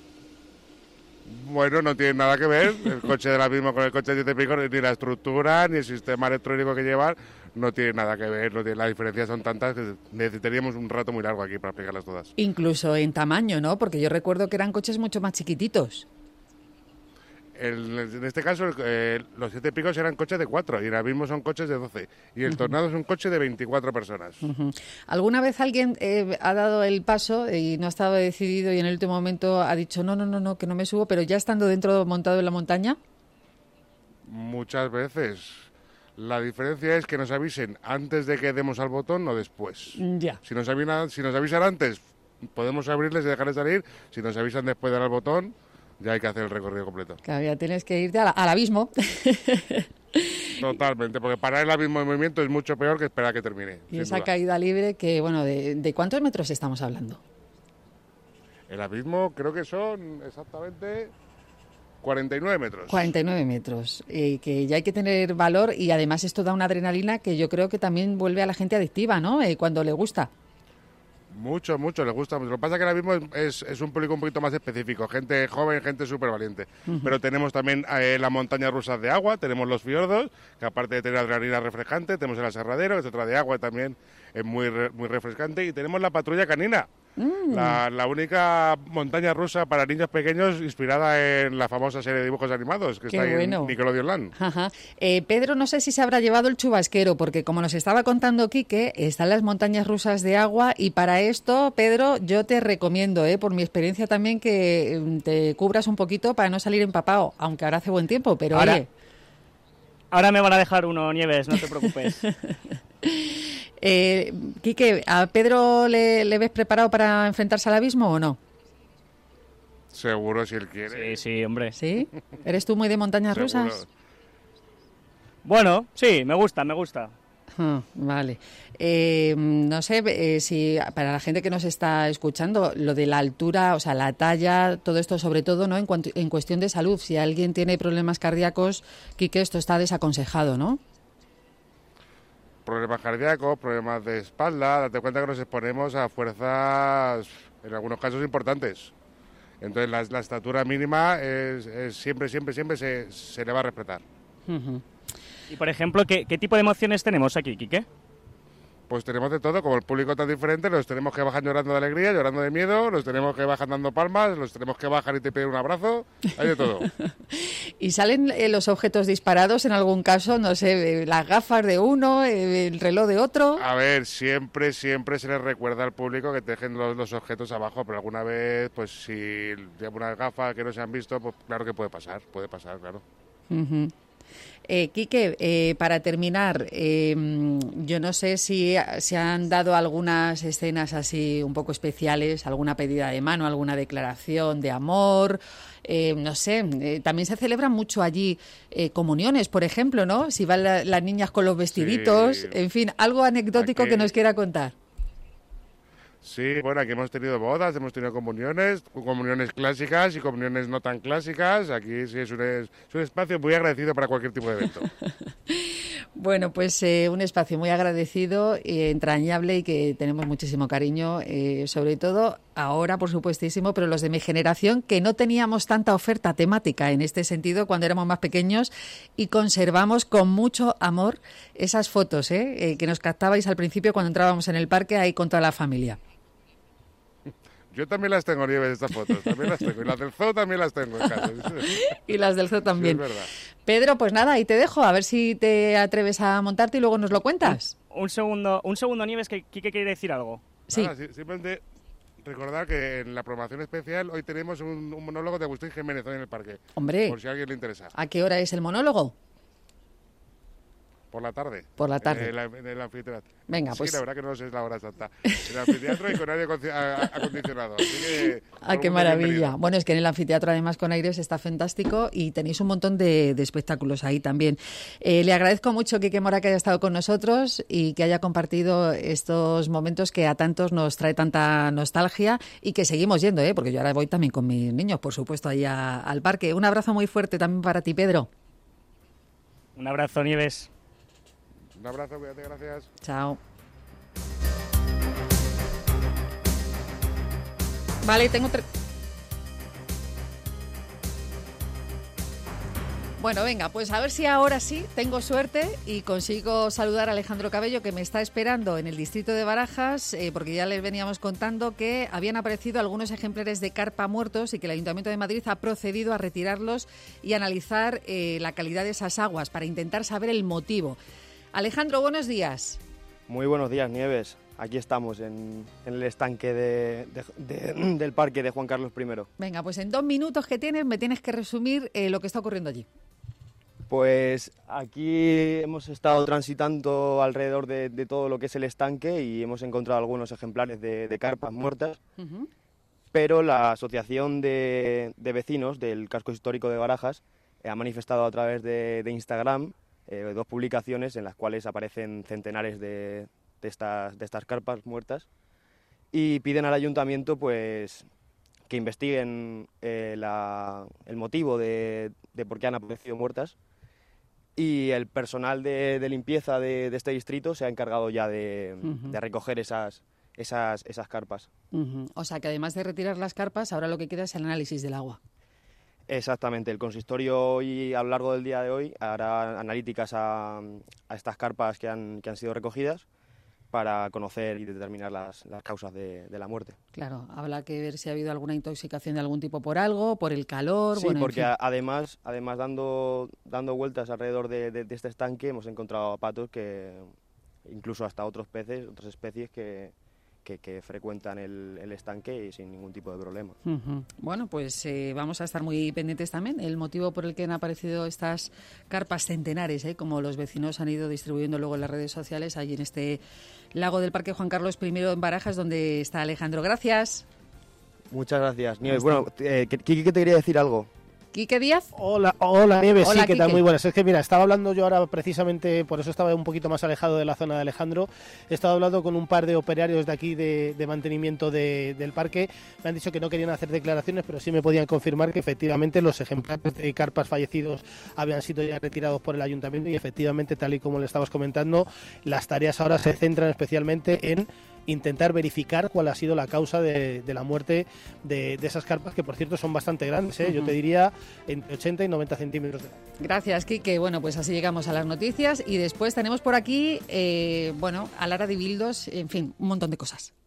Bueno, no tiene nada que ver el coche del abismo con el coche de 7 picos, ni la estructura, ni el sistema electrónico que llevan, no tiene nada que ver, las diferencias son tantas que necesitaríamos un rato muy largo aquí para explicarlas todas. Incluso en tamaño, ¿no? Porque yo recuerdo que eran coches mucho más chiquititos. En este caso, los 7 picos eran coches de 4 y el abismo son coches de 12. Y el tornado es un coche de 24 personas. ¿Alguna vez alguien ha dado el paso y no estaba decidido y en el último momento ha dicho no, que no me subo, pero ya estando dentro, montado en la montaña? Muchas veces. La diferencia es que nos avisen antes de que demos al botón o después. Ya. Si nos avisan antes, podemos abrirles y dejarles salir. Si nos avisan después de dar al botón, ya hay que hacer el recorrido completo. Claro, ya tienes que irte al abismo. Totalmente, porque parar el abismo en movimiento es mucho peor que esperar a que termine. Y esa caída libre que, bueno, ¿de cuántos metros estamos hablando? El abismo creo que son exactamente 49 metros. 49 metros, que ya hay que tener valor y además esto da una adrenalina que yo creo que también vuelve a la gente adictiva, ¿no?, cuando le gusta. Mucho, les gusta mucho. Lo que pasa es que ahora mismo es un público un poquito más específico, gente joven, gente súper valiente. Pero tenemos también las montañas rusas de agua, tenemos los fiordos, que aparte de tener adrenalina refrescante, tenemos el aserradero, que es otra de agua también, es muy refrescante, y tenemos la patrulla canina, la única montaña rusa para niños pequeños inspirada en la famosa serie de dibujos animados que está ahí en Nickelodeon Land. Ajá. Pedro, no sé si se habrá llevado el chubasquero, porque como nos estaba contando Quique, están las montañas rusas de agua y para esto, Pedro, yo te recomiendo, por mi experiencia también, que te cubras un poquito para no salir empapado, aunque ahora hace buen tiempo, pero ahora me van a dejar uno, Nieves, no te preocupes. Quique, ¿a Pedro le ves preparado para enfrentarse al abismo o no? Seguro, si él quiere. Sí, hombre. ¿Sí? ¿Eres tú muy de montañas rusas? Bueno, sí, me gusta. Vale. No sé si para la gente que nos está escuchando, lo de la altura, o sea, la talla, todo esto sobre todo, ¿no?, en cuestión de salud. Si alguien tiene problemas cardíacos, Quique, esto está desaconsejado, ¿no? Problemas cardíacos, problemas de espalda, date cuenta que nos exponemos a fuerzas, en algunos casos, importantes. Entonces la estatura mínima es siempre se le va a respetar. Y por ejemplo, ¿qué tipo de emociones tenemos aquí, Quique? Pues tenemos de todo, como el público tan diferente, los tenemos que bajar llorando de alegría, llorando de miedo, los tenemos que bajar dando palmas, los tenemos que bajar y te piden un abrazo, hay de todo. ¿Y salen los objetos disparados en algún caso? No sé, las gafas de uno, el reloj de otro. A ver, siempre se les recuerda al público que dejen los objetos abajo, pero alguna vez, pues si lleva una gafa que no se han visto, pues claro que puede pasar, claro. Quique, para terminar, yo no sé si se han dado algunas escenas así un poco especiales, alguna pedida de mano, alguna declaración de amor, no sé, también se celebran mucho allí comuniones, por ejemplo, ¿no? Si van las niñas con los vestiditos, sí. En fin, algo anecdótico que nos quiera contar. Sí, bueno, aquí hemos tenido bodas, hemos tenido comuniones clásicas y comuniones no tan clásicas. Aquí sí es un espacio muy agradecido para cualquier tipo de evento. Bueno, pues un espacio muy agradecido, entrañable y que tenemos muchísimo cariño, sobre todo ahora, por supuestísimo, pero los de mi generación, que no teníamos tanta oferta temática en este sentido cuando éramos más pequeños y conservamos con mucho amor esas fotos que nos captabais al principio cuando entrábamos en el parque ahí con toda la familia. Yo también las tengo, Nieves, estas fotos. También las tengo. Y las del zoo también las tengo en casa. Y las del zoo también. Sí, es verdad. Pedro, pues nada, ahí te dejo. A ver si te atreves a montarte y luego nos lo cuentas. Un segundo, Nieves, que Quique quiere decir algo. Sí. Nada, simplemente recordar que en la programación especial hoy tenemos un monólogo de Agustín Jiménez hoy en el parque. Hombre. Por si a alguien le interesa. ¿A qué hora es el monólogo? Por la tarde. Por la tarde. En el anfiteatro. Venga, sí, pues. La verdad que no sé la hora exacta. En el anfiteatro y con aire acondicionado. Así que, qué maravilla. Bueno, es que en el anfiteatro, además, con aires está fantástico y tenéis un montón de espectáculos ahí también. Le agradezco mucho, Quique Mora, que haya estado con nosotros y que haya compartido estos momentos que a tantos nos trae tanta nostalgia y que seguimos yendo, porque yo ahora voy también con mis niños, por supuesto, ahí al parque. Un abrazo muy fuerte también para ti, Pedro. Un abrazo, Nieves. Un abrazo, cuídate, gracias. Chao. Vale, tengo Bueno, venga, pues a ver si ahora sí tengo suerte y consigo saludar a Alejandro Cabello, que me está esperando en el distrito de Barajas, porque ya les veníamos contando que habían aparecido algunos ejemplares de carpa muertos y que el Ayuntamiento de Madrid ha procedido a retirarlos y analizar la calidad de esas aguas para intentar saber el motivo. Alejandro, buenos días. Muy buenos días, Nieves. Aquí estamos en el estanque del parque de Juan Carlos I. Venga, pues en 2 minutos que tienes me tienes que resumir lo que está ocurriendo allí. Pues aquí hemos estado transitando alrededor de todo lo que es el estanque y hemos encontrado algunos ejemplares de carpas muertas, pero la Asociación de Vecinos del Casco Histórico de Barajas ha manifestado a través de Instagram 2 publicaciones en las cuales aparecen centenares de estas carpas muertas y piden al ayuntamiento pues que investiguen el motivo de por qué han aparecido muertas, y el personal de limpieza de este distrito se ha encargado ya de recoger esas carpas. O sea que además de retirar las carpas, ahora lo que queda es el análisis del agua. Exactamente, el consistorio hoy, a lo largo del día de hoy, hará analíticas a estas carpas que han sido recogidas para conocer y determinar las causas de la muerte. Claro, habrá que ver si ha habido alguna intoxicación de algún tipo por algo, por el calor... Sí, bueno, porque en fin. además dando vueltas alrededor de este estanque hemos encontrado patos que, incluso hasta otros peces, otras especies que frecuentan el estanque y sin ningún tipo de problema. Bueno, pues vamos a estar muy pendientes también. El motivo por el que han aparecido estas carpas centenares, como los vecinos han ido distribuyendo luego en las redes sociales, allí en este lago del Parque Juan Carlos I en Barajas, donde está Alejandro. Gracias. Muchas gracias, Nieves. Bueno, Kiki, que te quería decir algo. ¿Quique Díaz? Hola Nieves, Hola, sí, ¿qué tal? Quique. Muy buenas. Es que mira, estaba hablando yo ahora precisamente, por eso estaba un poquito más alejado de la zona de Alejandro. He estado hablando con un par de operarios de aquí de mantenimiento del parque. Me han dicho que no querían hacer declaraciones, pero sí me podían confirmar que efectivamente los ejemplares de carpas fallecidos habían sido ya retirados por el ayuntamiento y efectivamente, tal y como le estabas comentando, las tareas ahora se centran especialmente en intentar verificar cuál ha sido la causa de la muerte de esas carpas, que por cierto son bastante grandes, yo te diría entre 80 y 90 centímetros de largo. Gracias, Quique. Bueno, pues así llegamos a las noticias y después tenemos por aquí, a Lara de Bildos, en fin, un montón de cosas.